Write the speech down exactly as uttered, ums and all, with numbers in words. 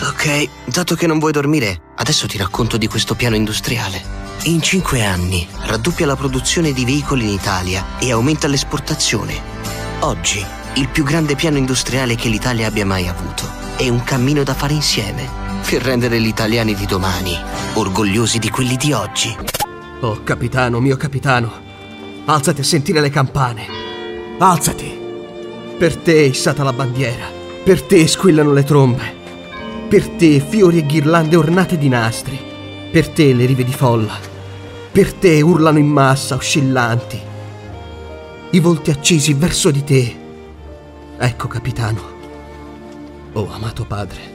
Ok, dato che non vuoi dormire, adesso ti racconto di questo piano industriale. In cinque anni raddoppia la produzione di veicoli in Italia e aumenta l'esportazione. Oggi, il più grande piano industriale che l'Italia abbia mai avuto è un cammino da fare insieme per rendere gli italiani di domani orgogliosi di quelli di oggi. Oh, capitano, mio capitano, alzati a sentire le campane. Alzati! Per te è issata la bandiera, per te squillano le trombe, per te fiori e ghirlande ornate di nastri, per te le rive di folla, per te urlano in massa, oscillanti, i volti accesi verso di te. Ecco, capitano, oh amato padre,